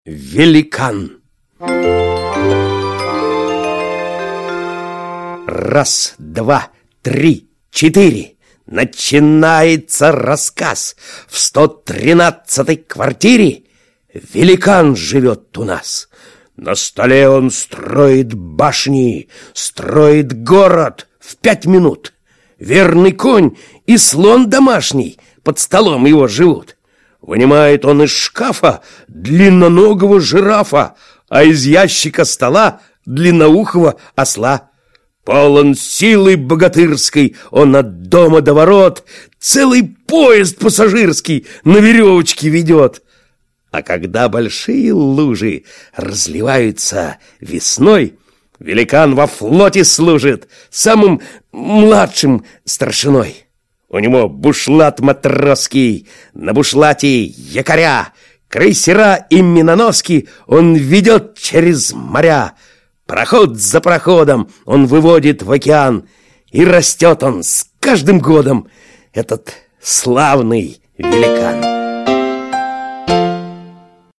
Великан. Раз, два, три, четыре. Начинается рассказ. В 113-й квартире великан живет у нас. На столе он строит башни, строит город в 5 минут. Верный конь и слон домашний под столом его живут. Вынимает он из шкафа длинноногого жирафа, а из ящика стола длинноухого осла. Полон силы богатырской, он от дома до ворот целый поезд пассажирский на веревочке ведет. А когда большие лужи разливаются весной, великан во флоте служит самым младшим старшиной. У него бушлат матросский, на бушлате якоря, крейсера и миноноски он ведет через моря. Пароход за пароходом он выводит в океан, и растет он с каждым годом, этот славный великан.